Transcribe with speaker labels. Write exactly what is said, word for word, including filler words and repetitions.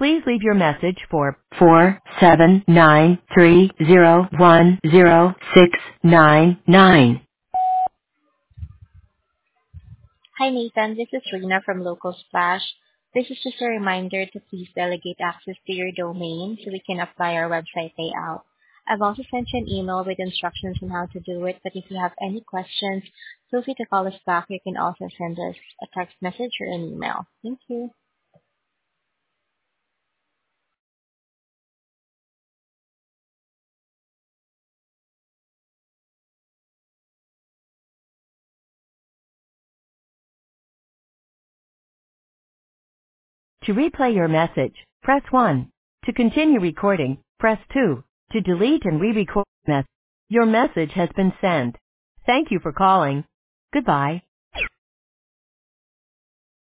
Speaker 1: Please leave your message for four seven nine three zero one zero six nine nine.
Speaker 2: Hi, Nathan. This is Rina from Local Splash. This is just a reminder to please delegate access to your domain so we can apply our website layout. I've also sent you an email with instructions on how to do it, but if you have any questions, feel free to call us back. You can also send us a text message or an email. Thank you.
Speaker 1: To replay your message, press one. To continue recording, press two. To delete and re-record message, your message has been sent. Thank you for calling. Goodbye.